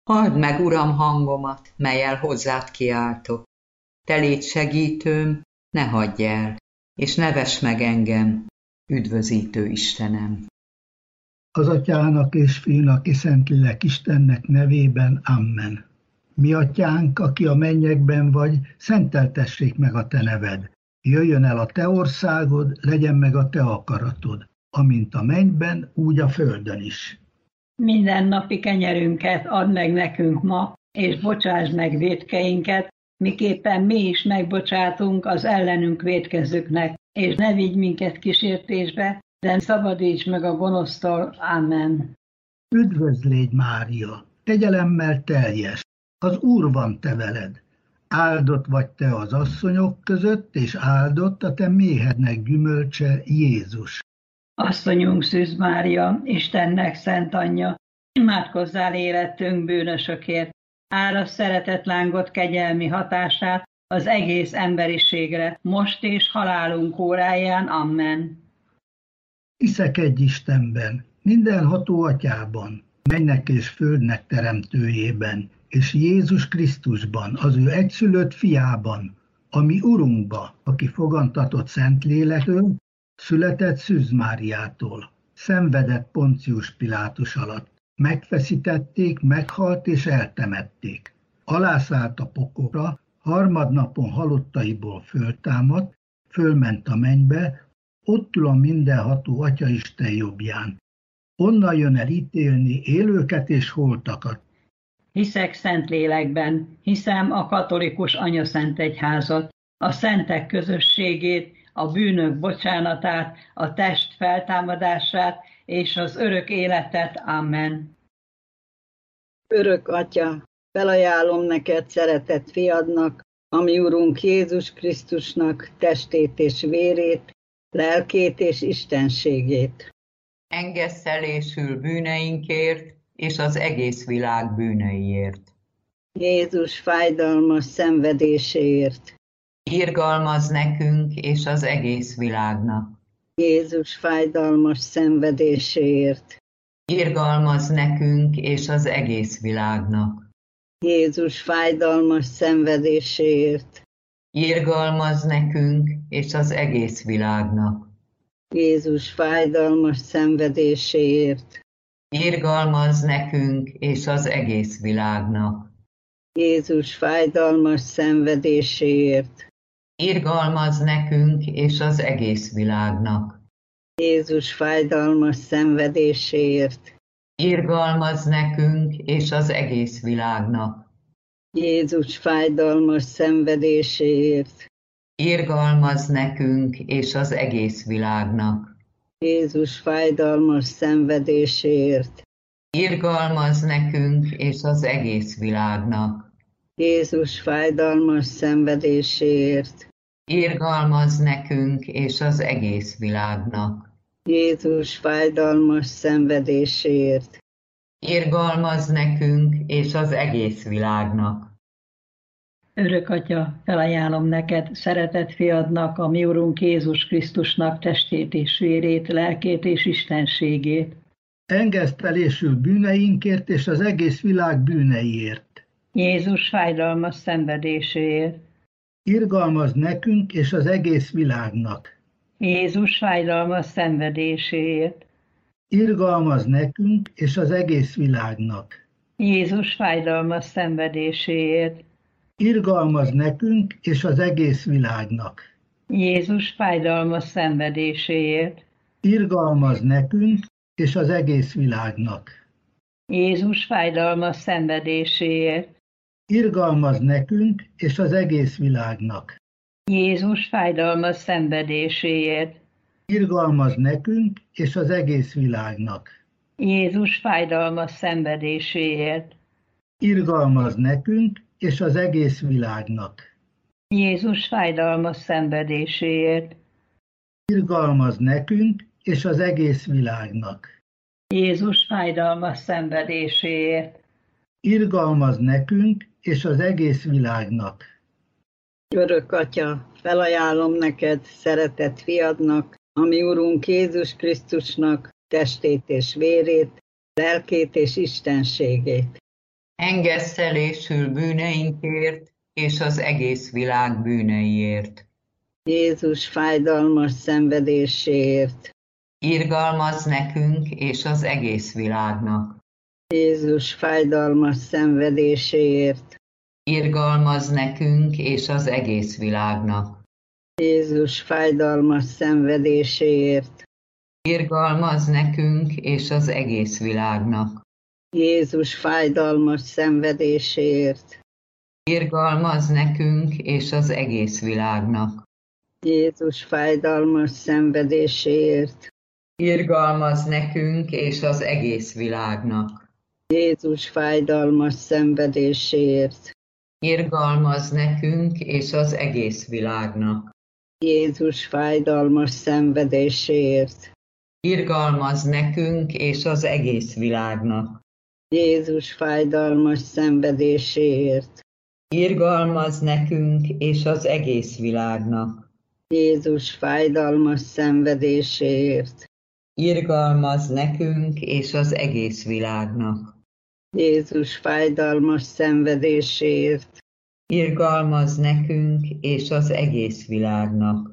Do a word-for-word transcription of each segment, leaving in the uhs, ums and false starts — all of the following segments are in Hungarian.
Halld meg, Uram, hangomat, mellyel hozzád kiáltok. Te légy segítőm, ne hagyj el, és ne vess meg engem, üdvözítő Istenem. Az Atyának és Fiúnak és Szentlélek Istennek nevében, amen. Mi Atyánk, aki a mennyekben vagy, szenteltessék meg a te neved. Jöjjön el a te országod, legyen meg a te akaratod, amint a mennyben, úgy a földön is. Minden napi kenyerünket add meg nekünk ma, és bocsáss meg vétkeinket, miképpen mi is megbocsátunk az ellenünk vétkezőknek, és ne vigy minket kísértésbe, de szabadíts meg a gonosztól. Amen. Üdvözl légy, Mária, kegyelemmel teljes, az Úr van te veled. Áldott vagy te az asszonyok között, és áldott a te méhednek gyümölcse, Jézus. Asszonyunk Szűz Mária, Istennek szent anyja, imádkozzál életünk bűnösökért, árasz szeretetlángot kegyelmi hatását az egész emberiségre, most és halálunk óráján. Amen. Hiszek egy Istenben, mindenható Atyában, mennek és földnek teremtőjében, és Jézus Krisztusban, az ő egyszülött fiában, ami Urunkba, aki fogantatott Szentlélektől, született Szűz Máriától, szenvedett Poncius Pilátus alatt, megfeszítették, meghalt és eltemették. Alászállt a pokolra, harmadnapon halottaiból föltámadt, fölment a mennybe, ott ül a mindenható Atyaisten jobbján. Onnan jön el ítélni élőket és holtakat. Hiszek Szentlélekben, hiszem a katolikus anyaszentegyházat, a szentek közösségét, a bűnök bocsánatát, a test feltámadását és az örök életet. Amen. Örök Atya, felajánlom neked szeretett fiadnak, ami Urunk Jézus Krisztusnak testét és vérét, lelkét és istenségét. Engesszelésül bűneinkért és az egész világ bűneiért. Jézus fájdalmas szenvedéséért. Irgalmaz nekünk és az egész világnak. Jézus fájdalmas szenvedéséért. Irgalmaz nekünk és az egész világnak. Jézus fájdalmas szenvedéséért. Irgalmaz nekünk és az egész világnak. Jézus fájdalmas szenvedéséért. Irgalmaz nekünk és az egész világnak. Jézus fájdalmas szenvedéséért. Irgalmaz nekünk és az egész világnak. Jézus fájdalmas szenvedéséért. Irgalmaz nekünk és az egész világnak. Jézus fájdalmas szenvedéséért. Irgalmaz nekünk és az egész világnak. Jézus fájdalmas szenvedéséért. Irgalmaz nekünk és az egész világnak. Jézus fájdalmas szenvedéséért. Irgalmaz nekünk és az egész világnak. Jézus fájdalmas szenvedéséért. Irgalmaz nekünk és az egész világnak. Örök Atya, felajánlom neked szeretett fiadnak, a mi Urunk Jézus Krisztusnak testét és vérét, lelkét és istenségét. Engesztelésül bűneinkért és az egész világ bűneiért. Jézus fájdalmas szenvedéséért. Irgalmaz nekünk és az egész világnak. Jézus fájdalmas szenvedéséért. Irgalmaz nekünk és az egész világnak. Jézus fájdalmas szenvedéséért. Irgalmaz nekünk és az egész világnak. Jézus fájdalmas szenvedéséért. Irgalmaz nekünk és az egész világnak. Jézus fájdalmas szenvedéséért. Irgalmaz nekünk és az egész világnak. Jézus fájdalmas szenvedéséért. Irgalmaz nekünk és az egész világnak. Jézus fájdalmas szenvedéséért. Irgalmaz nekünk és az egész világnak. Jézus fájdalmas szenvedéséért. Irgalmaz nekünk és az egész világnak. Jézus fájdalmas szenvedéséért. Irgalmaz nekünk és az egész világnak. Örök Atya, felajánlom neked szeretett fiadnak, ami Urunk Jézus Krisztusnak testét és vérét, lelkét és istenségét. engesztelésül bűneinkért és az egész világ bűneiért. Jézus fájdalmas szenvedéséért. Irgalmazz nekünk és az egész világnak. Jézus fájdalmas szenvedéséért. Irgalmazz nekünk és az egész világnak. Jézus fájdalmas szenvedéséért. Irgalmazz nekünk és az egész világnak. Jézus fájdalmas szenvedéséért. Irgalmazz nekünk és az egész világnak. Jézus fájdalmas szenvedéséért. Irgalmazz nekünk és az egész világnak. Jézus fájdalmas szenvedéséért. Irgalmazz nekünk és az egész világnak. Jézus fájdalmas szenvedéséért. Irgalmazz nekünk és az egész világnak. Jézus fájdalmas szenvedéséért. Irgalmazz nekünk és az egész világnak. Jézus fájdalmas szenvedéséért. Irgalmazz nekünk és az egész világnak. Jézus fájdalmas szenvedéséért. Irgalmazz nekünk és az egész világnak.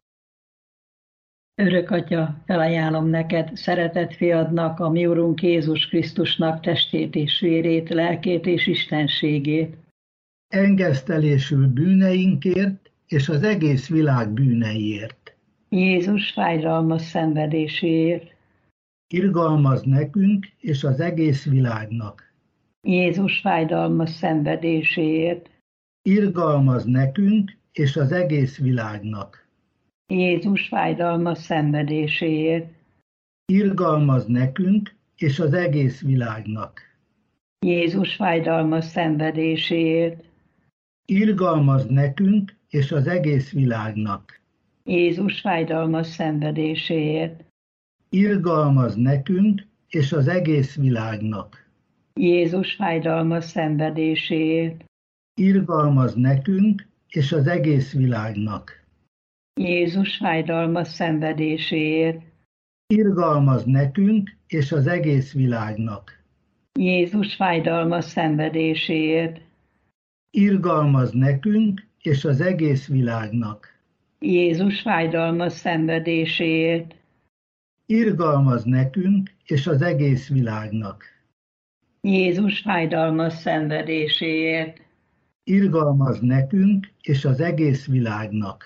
Örök Atya, felajánlom neked, szeretett fiadnak, a mi Urunk Jézus Krisztusnak testét és vérét, lelkét és istenségét. Engesztelésül bűneinkért és az egész világ bűneiért. Jézus fájdalmas szenvedéséért. Irgalmazz nekünk és az egész világnak. Jézus fájdalmas szenvedéséért. Irgalmazz nekünk és az egész világnak. Jézus fájdalmas szenvedéséért. Irgalmazz nekünk és az egész világnak. Jézus fájdalmas szenvedéséért. Irgalmazz nekünk és az egész világnak. Jézus fájdalmas szenvedéséért. Irgalmazz nekünk és az egész világnak. Jézus fájdalmas szenvedéséért. Irgalmazz nekünk és az egész világnak. Jézus fájdalmas szenvedéséért. Irgalmazz nekünk és az egész világnak. Jézus fájdalmas szenvedéséért. Irgalmazz nekünk és az egész világnak. Jézus fájdalmas szenvedéséért. Irgalmazz nekünk és az egész világnak. Jézus fájdalmas szenvedéséért. Irgalmazz nekünk és az egész világnak.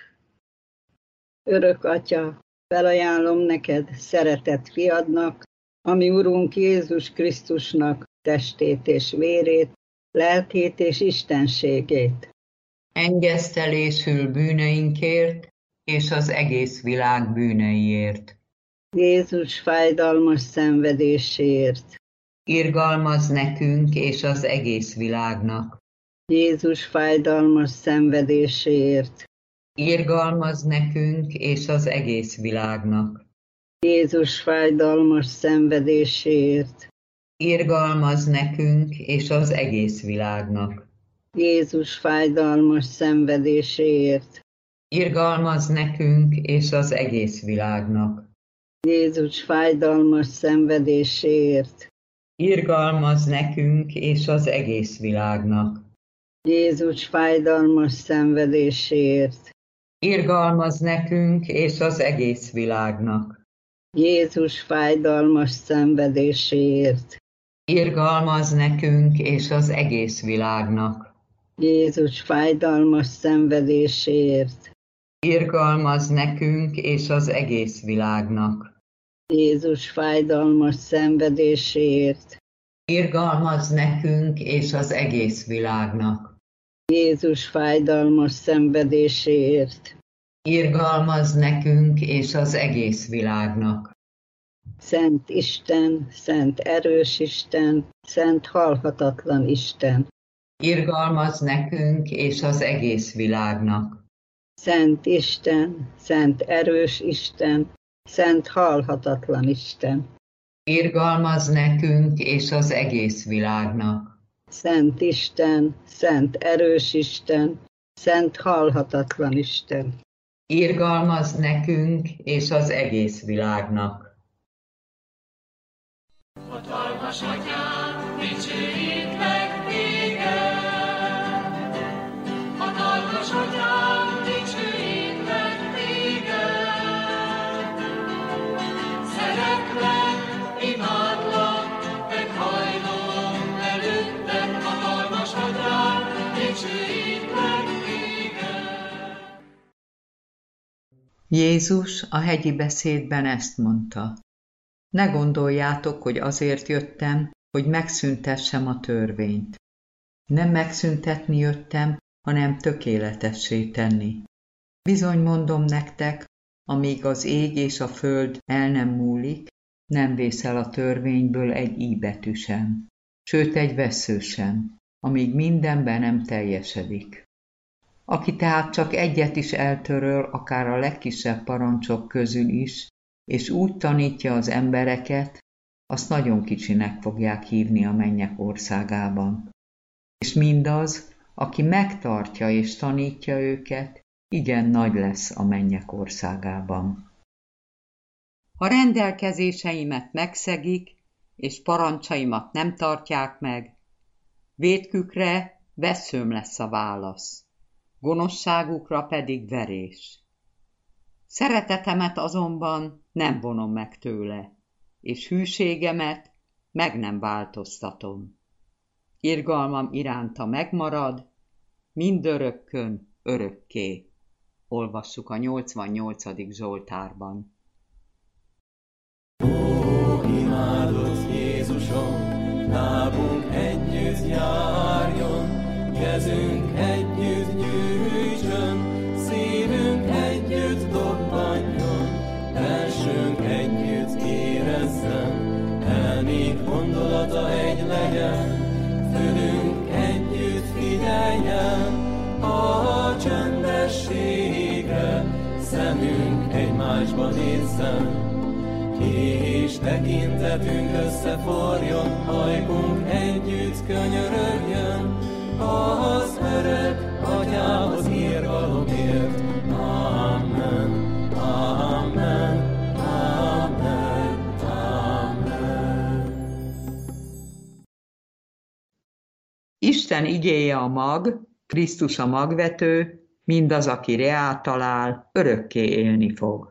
Örök Atya, felajánlom neked, szeretett fiadnak, ami Urunk Jézus Krisztusnak testét és vérét, lelkét és istenségét. Engesztelésül bűneinkért és az egész világ bűneiért. Jézus fájdalmas szenvedéséért. Irgalmazz nekünk és az egész világnak. Jézus fájdalmas szenvedéséért. Irgalmazz nekünk és az egész világnak. Jézus fájdalmas szenvedéséért. Irgalmazz nekünk és az egész világnak. Jézus fájdalmas szenvedéséért. Irgalmazz nekünk és az egész világnak. Jézus fájdalmas szenvedéséért. Irgalmazz nekünk és az egész világnak. Jézus fájdalmas szenvedéséért. Irgalmazz nekünk és az egész világnak. Jézus fájdalmas szenvedéséért. Irgalmazz nekünk és az egész világnak. Jézus fájdalmas szenvedéséért. Irgalmazz nekünk és az egész világnak. Jézus fájdalmas szenvedéséért. Irgalmazz nekünk és az egész világnak. Jézus fájdalmas szenvedéséért. Irgalmazz nekünk és az egész világnak. Szent Isten, szent erős Isten, szent halhatatlan Isten. Irgalmazz nekünk és az egész világnak. Szent Isten, szent erős Isten, szent halhatatlan Isten. Irgalmazz nekünk és az egész világnak. Szent Isten, szent erős Isten, szent halhatatlan Isten. Irgalmazz nekünk és az egész világnak. Hatalmas Atyám, dicsőítlek Jézus a hegyi beszédben ezt mondta: ne gondoljátok, hogy azért jöttem, hogy megszüntessem a törvényt. Nem megszüntetni jöttem, hanem tökéletessé tenni. Bizony mondom nektek, amíg az ég és a föld el nem múlik, nem vészel a törvényből egy íbetű sem, sőt egy vessző sem, amíg mindenben nem teljesedik. Aki tehát csak egyet is eltöröl, akár a legkisebb parancsok közül is, és úgy tanítja az embereket, azt nagyon kicsinek fogják hívni a mennyek országában. És mindaz, aki megtartja és tanítja őket, igen nagy lesz a mennyek országában. Ha rendelkezéseimet megszegik, és parancsaimat nem tartják meg, vétkükre vesszőm lesz a válasz, gonoszságukra pedig verés. Szeretetemet azonban nem vonom meg tőle, és hűségemet meg nem változtatom. Irgalmam iránta megmarad, mindörökkön örökké. Olvassuk a nyolcvannyolcadik Zsoltárban. Ó, imádott Jézusom, lábunk együtt járjon, kezünk együtt gyűjtsön, szívünk együtt dobbanjon, belsőnk együtt érezzen, elménk gondolata egy legyen, fülünk együtt figyeljen, a csendességre, szemünk egymásba nézzen, és tekintetünk összeforjon, ajkunk együtt könyörögjön, az örök Atyához irgalomért. Amen, amen, amen, amen. Isten igéje a mag, Krisztus a magvető, mindaz, aki reá talál, örökké élni fog.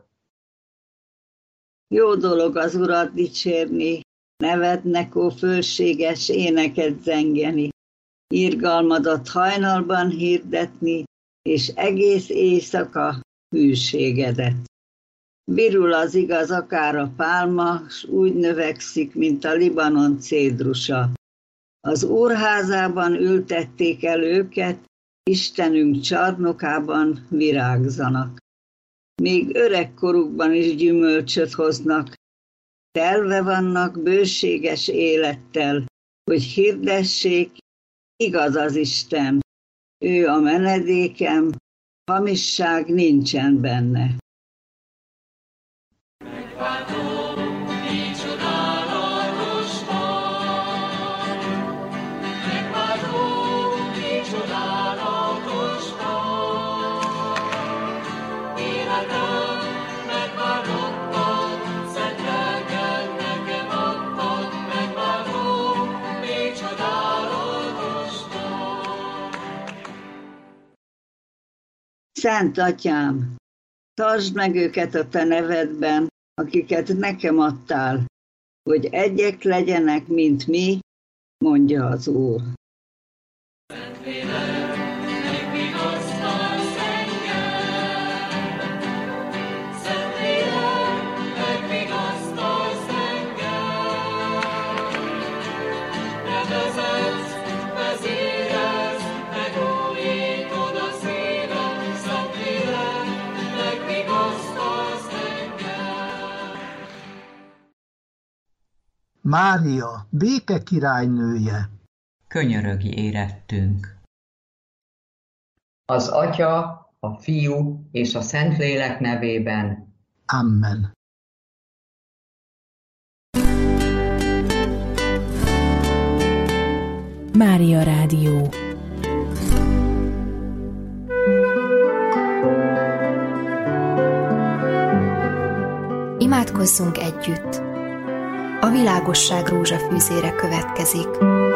Jó dolog az Urat dicsérni, nevednek, ó fölséges, éneket zengeni, irgalmadat hajnalban hirdetni, és egész éjszaka hűségedet. Virul az igaz akár a pálma, s úgy növekszik, mint a Libanon cédrusa. Az úrházában ültették el őket, Istenünk csarnokában virágzanak. Még öregkorukban is gyümölcsöt hoznak, telve vannak bőséges élettel, hogy hirdessék, igaz az Isten, ő a menedékem, hamisság nincsen benne. Szent Atyám, tartsd meg őket a te nevedben, akiket nekem adtál, hogy egyek legyenek, mint mi, mondja az Úr. Mária, béke királynője, könyörögj érettünk. Az Atya, a Fiú és a Szentlélek nevében. Amen. Mária Rádió. Imádkozzunk együtt! A világosság rózsafűzére következik.